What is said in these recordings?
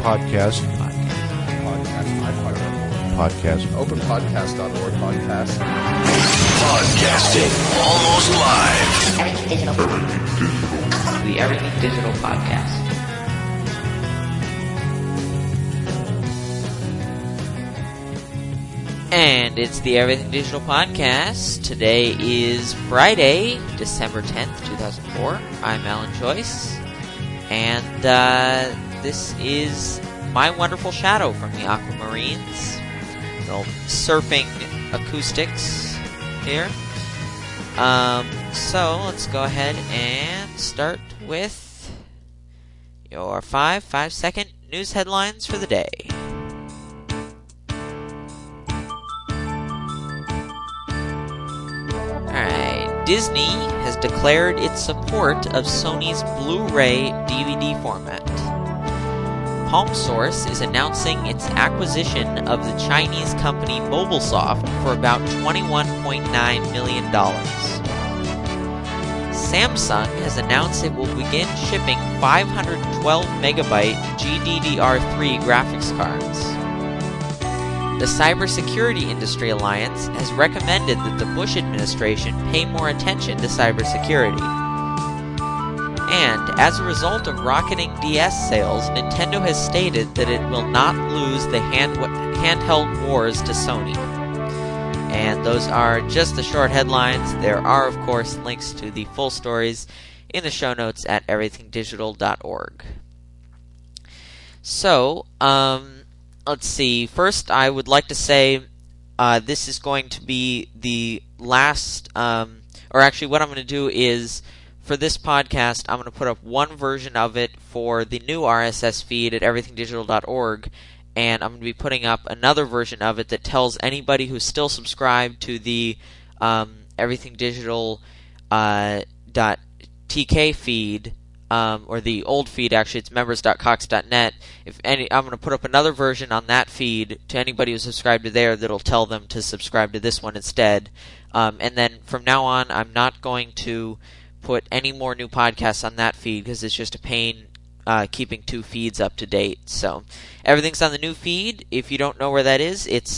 Podcast. Podcast. Openpodcast.org podcast. Podcasting almost live. Everything Digital. The Everything Digital Podcast. And it's the Everything Digital Podcast. Today is Friday, December 10th, 2004. I'm Alan Joyce. And this is My Wonderful Shadow from the Aquamarines. Little surfing acoustics here. So let's go ahead and start with your 5-second news headlines for the day. Alright, Disney has declared its support of Sony's Blu-ray DVD format. PalmSource is announcing its acquisition of the Chinese company MobileSoft for about $21.9 million. Samsung has announced it will begin shipping 512 megabyte GDDR3 graphics cards. The Cybersecurity Industry Alliance has recommended that the Bush administration pay more attention to cybersecurity. And as a result of rocketing DS sales, Nintendo has stated that it will not lose the handheld wars to Sony. And those are just the short headlines. There are, of course, links to the full stories in the show notes at everythingdigital.org. So, let's see. First, I would like to say this is going to be the last, or actually what I'm going to do is, for this podcast, I'm going to put up one version of it for the new RSS feed at everythingdigital.org, and I'm going to be putting up another version of it that tells anybody who's still subscribed to the everythingdigital.tk feed, or the old feed, actually, it's members.cox.net. I'm going to put up another version on that feed to anybody who's subscribed to there that'll tell them to subscribe to this one instead. And then from now on, I'm not going to put any more new podcasts on that feed because it's just a pain keeping two feeds up to date. So everything's on the new feed. If you don't know where that is, it's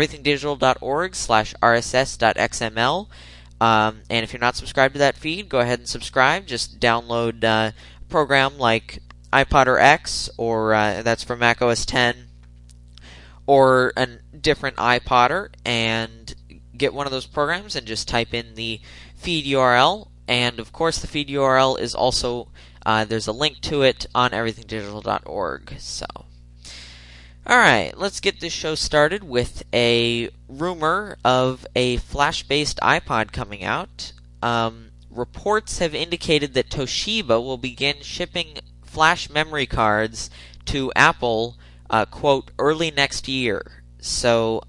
everythingdigital.org/rss.xml. And if you're not subscribed to that feed, go ahead and subscribe. Just download a program like iPod X, or that's for Mac OS X, or a different iPodder, and get one of those programs and just type in the feed URL. And of course, the feed URL is also, there's a link to it on everythingdigital.org. So, alright, let's get this show started with a rumor of a flash-based iPod coming out. Reports have indicated that Toshiba will begin shipping flash memory cards to Apple, quote, early next year. So,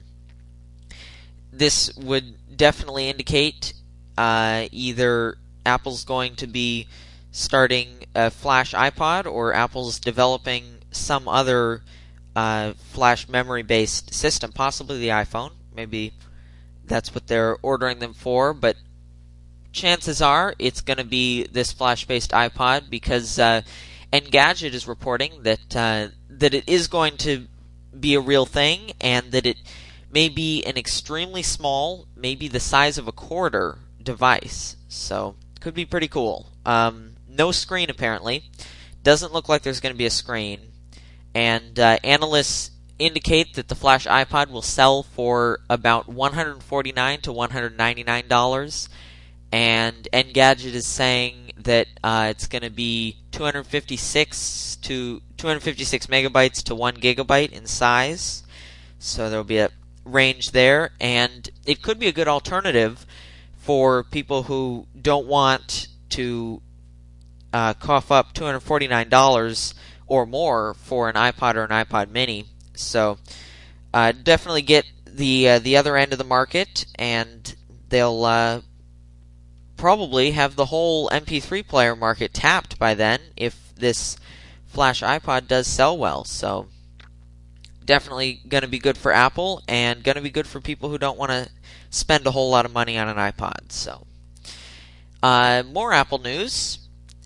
this would definitely indicate either Apple's going to be starting a flash iPod, or Apple's developing some other flash memory-based system, possibly the iPhone. Maybe that's what they're ordering them for, but chances are it's going to be this flash-based iPod, because Engadget is reporting that that it is going to be a real thing, and that it may be an extremely small, maybe the size of a quarter device. So, could be pretty cool. No screen, apparently. Doesn't look like there's going to be a screen. And analysts indicate that the flash iPod will sell for about $149 to $199. And Engadget is saying that it's going to be 256 megabytes to 1 gigabyte in size. So there will be a range there. And it could be a good alternative for people who don't want to cough up $249 or more for an iPod or an iPod Mini. So definitely get the other end of the market, and they'll probably have the whole MP3 player market tapped by then if this flash iPod does sell well. So definitely going to be good for Apple, and going to be good for people who don't want to spend a whole lot of money on an iPod. So more Apple news.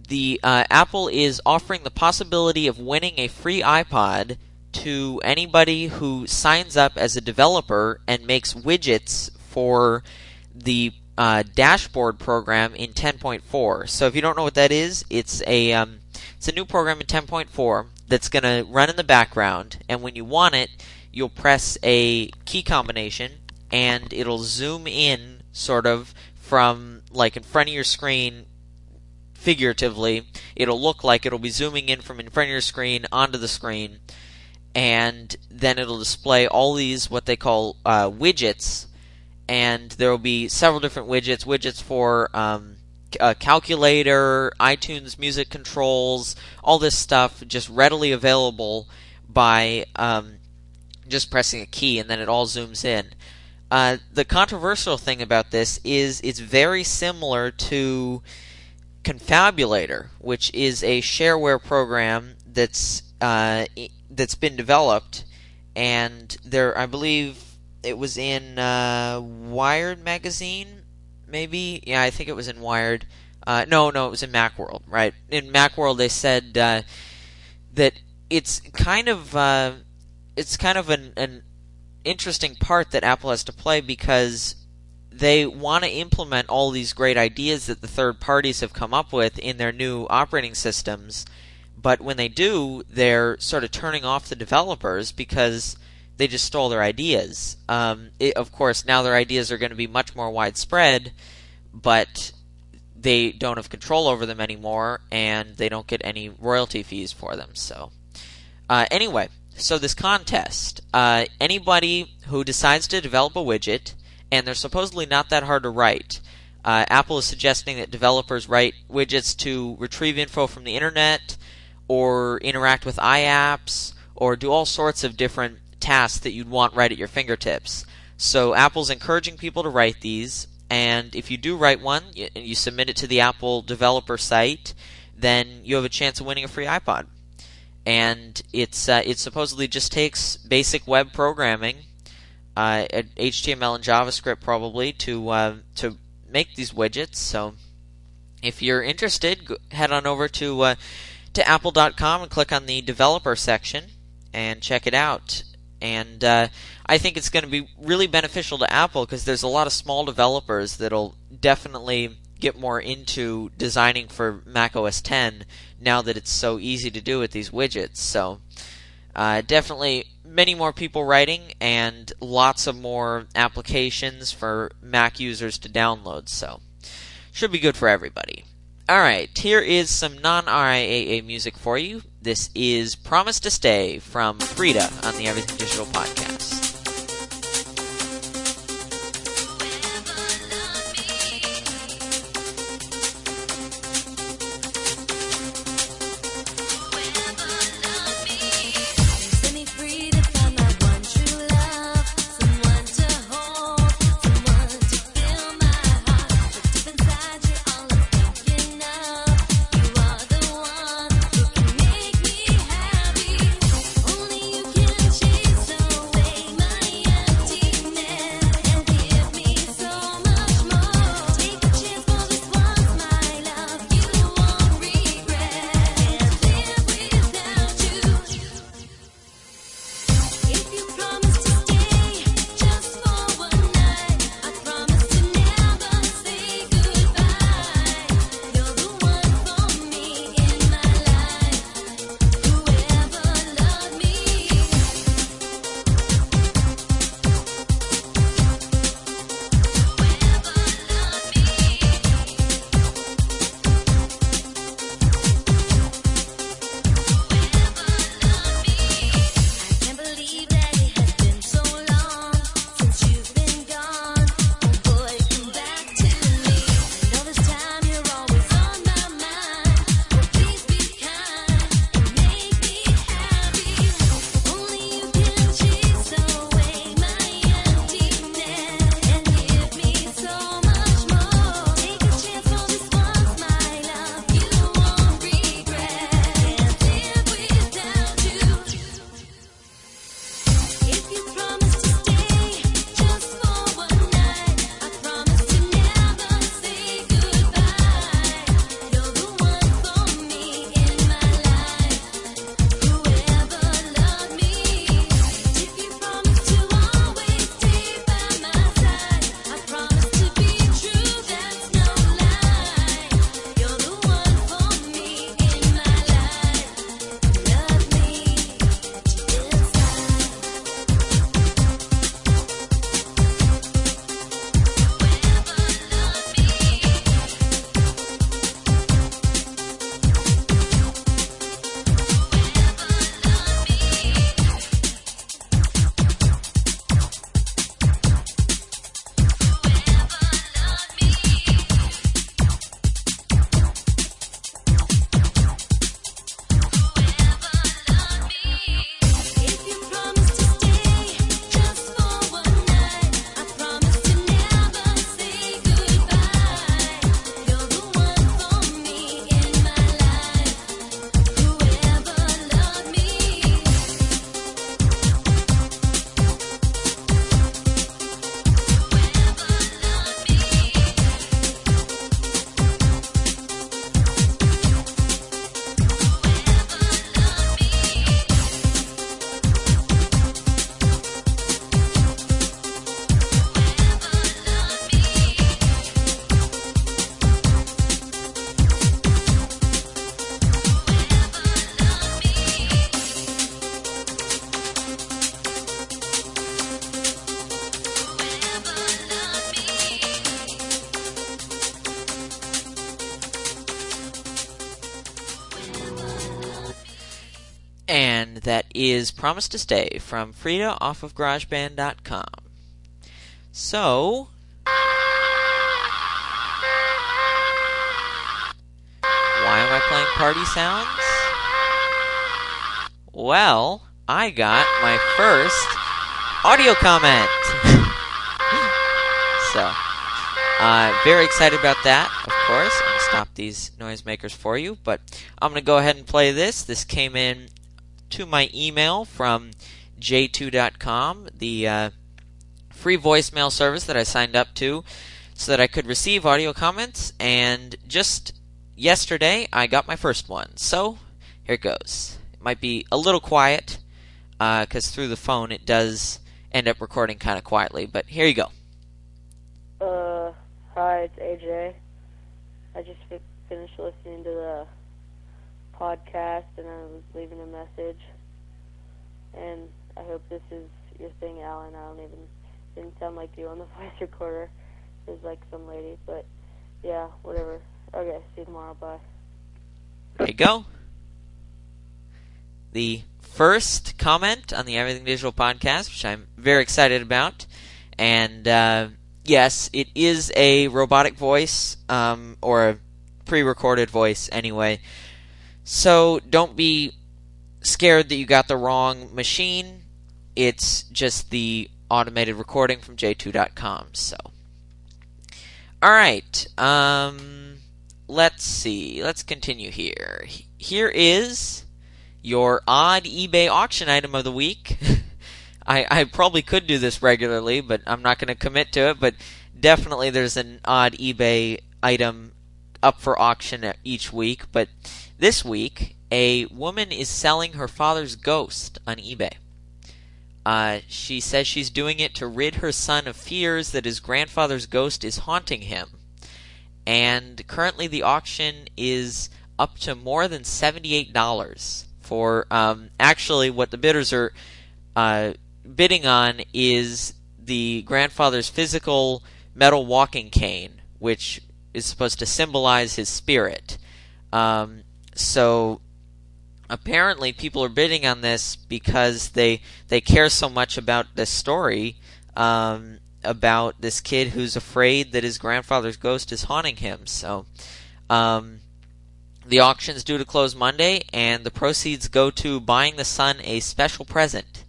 the Apple is offering the possibility of winning a free iPod to anybody who signs up as a developer and makes widgets for the dashboard program in 10.4. So if you don't know what that is, it's a new program in 10.4 that's going to run in the background, and when you want it, you'll press a key combination and it'll zoom in sort of from like in front of your screen. Figuratively, it'll look like it'll be zooming in from in front of your screen onto the screen, and then it'll display all these what they call widgets, and there will be several different widgets for a calculator, iTunes music controls, all this stuff just readily available by just pressing a key, and then it all zooms in. The controversial thing about this is it's very similar to Confabulator, which is a shareware program that's been developed, and I believe it was in Wired magazine, maybe. Yeah, I think it was in Wired. No, it was in Macworld, right? In Macworld, they said that it's kind of an interesting part that Apple has to play, because they want to implement all these great ideas that the third parties have come up with in their new operating systems, but when they do, they're sort of turning off the developers because they just stole their ideas. Of course, now their ideas are going to be much more widespread, but they don't have control over them anymore, and they don't get any royalty fees for them. So, anyway, so this contest, anybody who decides to develop a widget, and they're supposedly not that hard to write. Apple is suggesting that developers write widgets to retrieve info from the internet, or interact with iApps, or do all sorts of different tasks that you'd want right at your fingertips. So Apple's encouraging people to write these, and if you do write one, and you submit it to the Apple developer site, then you have a chance of winning a free iPod. And it supposedly just takes basic web programming, HTML and JavaScript probably, to make these widgets. So if you're interested, head on over to apple.com and click on the developer section and check it out. And I think it's going to be really beneficial to Apple, because there's a lot of small developers that'll definitely get more into designing for Mac OS X now that it's so easy to do with these widgets. So definitely many more people writing, and lots of more applications for Mac users to download, so should be good for everybody. Alright, here is some non-RIAA music for you. This is Promise to Stay from Frida on the Everything Digital Podcast. Only you can chase away And that is Promise to Stay from Frida off of GarageBand.com. So, why am I playing party sounds? Well, I got my first audio comment. So, very excited about that, of course. I'm going to stop these noisemakers for you, but I'm going to go ahead and play this. This came in to my email from j2.com, the free voicemail service that I signed up to so that I could receive audio comments, and just yesterday I got my first one. So, here it goes. It might be a little quiet, because through the phone it does end up recording kind of quietly, but here you go. Hi, it's AJ. I just finished listening to the podcast, and I was leaving a message. And I hope this is your thing, Alan. Didn't sound like you on the voice recorder. It was like some lady, but yeah, whatever. Okay, see you tomorrow. Bye. There you go. The first comment on the Everything Digital podcast, which I'm very excited about. And yes, it is a robotic voice, or a pre-recorded voice anyway. So don't be scared that you got the wrong machine. It's just the automated recording from j2.com. So, alright, let's see. Let's continue here. Here is your odd eBay auction item of the week. I probably could do this regularly, but I'm not going to commit to it. But definitely there's an odd eBay item up for auction each week. But this week, a woman is selling her father's ghost on eBay. She says she's doing it to rid her son of fears that his grandfather's ghost is haunting him. And currently the auction is up to more than $78 for, actually what the bidders are bidding on is the grandfather's physical metal walking cane, which is supposed to symbolize his spirit. So apparently people are bidding on this because they care so much about this story, about this kid who's afraid that his grandfather's ghost is haunting him. So the auction's due to close Monday, and the proceeds go to buying the son a special present.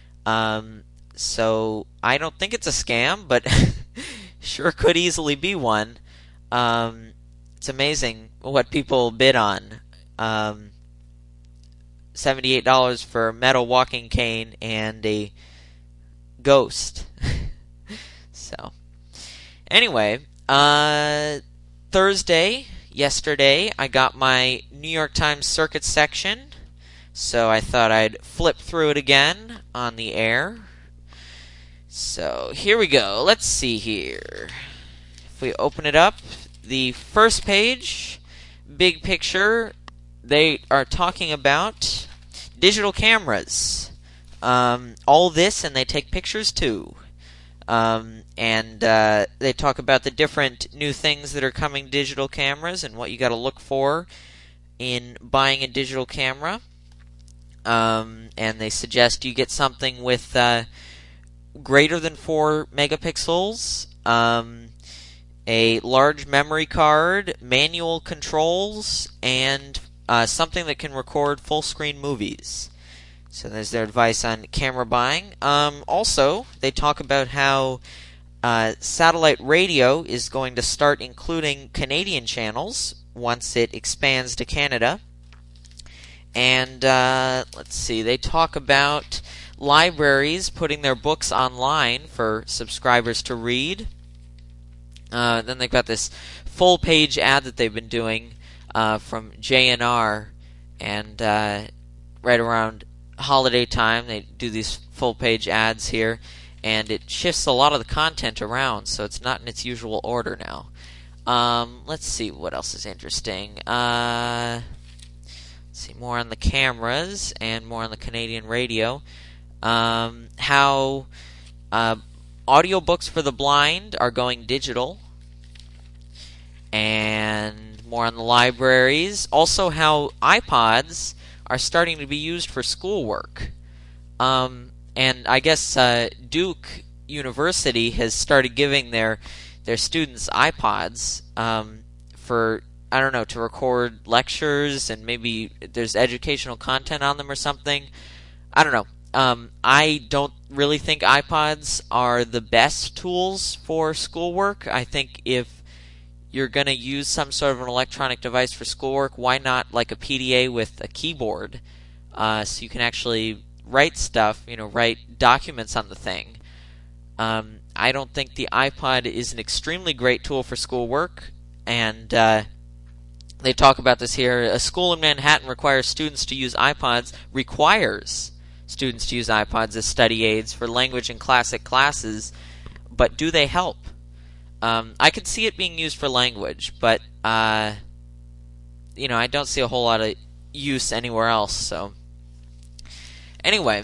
So I don't think it's a scam, but sure could easily be one. It's amazing what people bid on. $78 for a metal walking cane and a ghost. So, anyway, yesterday, I got my New York Times Circuit section, so I thought I'd flip through it again on the air. So, here we go. Let's see here. If we open it up, the first page, big picture, they are talking about digital cameras. All this, and they take pictures too. And they talk about the different new things that are coming to digital cameras and what you got to look for in buying a digital camera. And they suggest you get something with greater than 4 megapixels, a large memory card, manual controls, and something that can record full-screen movies. So there's their advice on camera buying. Also, they talk about how satellite radio is going to start including Canadian channels once it expands to Canada. And let's see, they talk about libraries putting their books online for subscribers to read. Then they've got this full-page ad that they've been doing from JNR, and right around holiday time they do these full-page ads here, and it shifts a lot of the content around, so it's not in its usual order now. Let's see what else is interesting. Let's see, more on the cameras and more on the Canadian radio. How audiobooks for the blind are going digital, and more on the libraries. Also, how iPods are starting to be used for schoolwork. And I guess Duke University has started giving their students iPods for, I don't know, to record lectures, and maybe there's educational content on them or something. I don't know. I don't really think iPods are the best tools for schoolwork. I think if you're going to use some sort of an electronic device for schoolwork, why not like a PDA with a keyboard, so you can actually write stuff, write documents on the thing. I don't think the iPod is an extremely great tool for schoolwork, and they talk about this here. A school in Manhattan requires students to use iPods as study aids for language and classic classes, but do they help? I could see it being used for language, but I don't see a whole lot of use anywhere else. So anyway,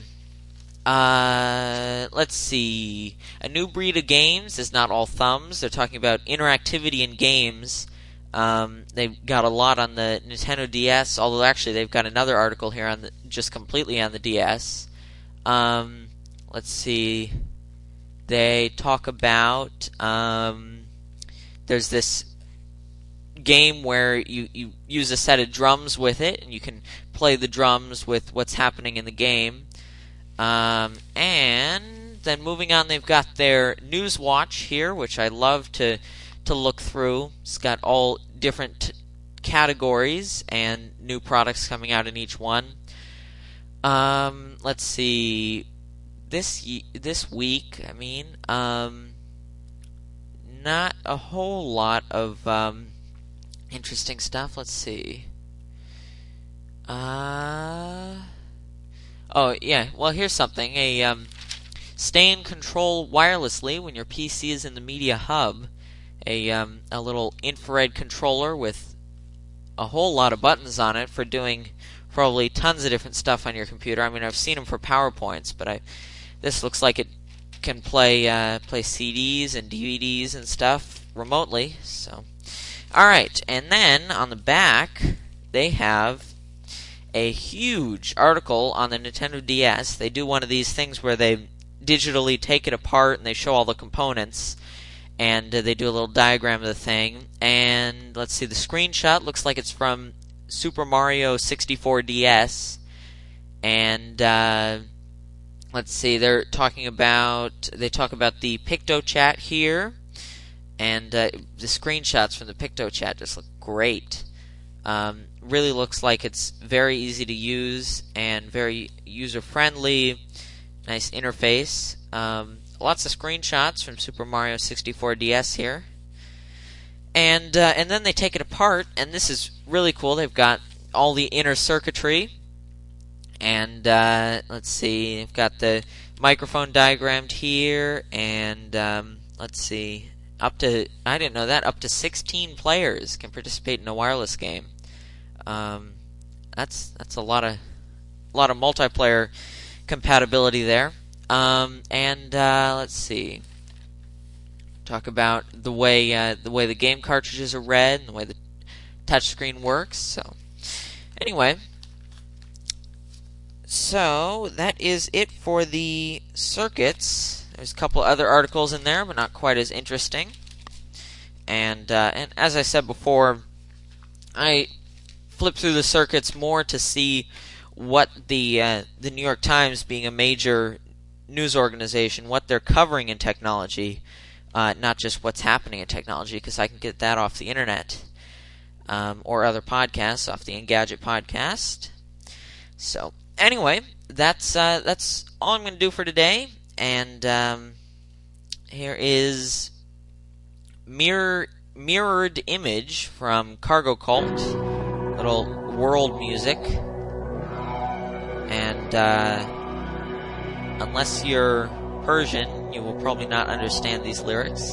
let's see. A new breed of games is not all thumbs. They're talking about interactivity in games. They've got a lot on the Nintendo DS, although actually they've got another article here on just completely on the DS. Let's see. They talk about there's this game where you use a set of drums with it, and you can play the drums with what's happening in the game. And then moving on, they've got their News Watch here, which I love to look through. It's got all different categories and new products coming out in each one. Let's see. This week, not a whole lot of interesting stuff. Let's see. Oh yeah. Well, here's something. Stay in control wirelessly when your PC is in the media hub. A little infrared controller with a whole lot of buttons on it for doing probably tons of different stuff on your computer. I've seen them for PowerPoints, but this looks like it can play CDs and DVDs and stuff remotely. So, all right, and then on the back they have a huge article on the Nintendo DS. They do one of these things where they digitally take it apart and they show all the components. And they do a little diagram of the thing. And let's see, the screenshot looks like it's from Super Mario 64 DS. And let's see, they talk about the PictoChat here. And the screenshots from the PictoChat just look great. Really looks like it's very easy to use and very user-friendly. Nice interface. Lots of screenshots from Super Mario 64 DS here. And then they take it apart, and this is really cool. They've got all the inner circuitry. And let's see, they've got the microphone diagrammed here, and let's see, I didn't know that, up to 16 players can participate in a wireless game. That's a lot of multiplayer compatibility there. Let's see. Talk about the way the game cartridges are read and the way the touchscreen works. So, anyway, that is it for the circuits. There's a couple other articles in there, but not quite as interesting. And as I said before, I flip through the circuits more to see what the New York Times, being a major news organization, what they're covering in technology, not just what's happening in technology, because I can get that off the internet or other podcasts off the Engadget podcast. So anyway, that's all I'm going to do for today. And here is mirrored image from Cargo Cult, little world music, and unless you're Persian, you will probably not understand these lyrics.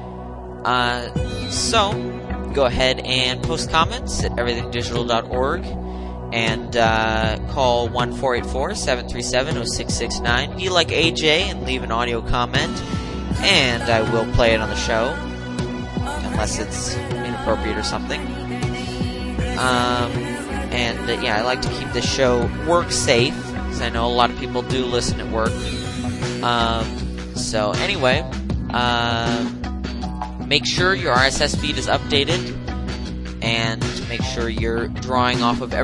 So, go ahead and post comments at everythingdigital.org and call 1-484-737-0669. Be like AJ and leave an audio comment, and I will play it on the show, unless it's inappropriate or something. And yeah, I like to keep the show work safe, because I know a lot of people do listen at work. So anyway, make sure your RSS feed is updated, and make sure you're drawing off of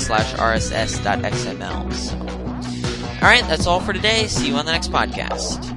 everythingdigital.org/rss.xml. So, alright, that's all for today. See you on the next podcast.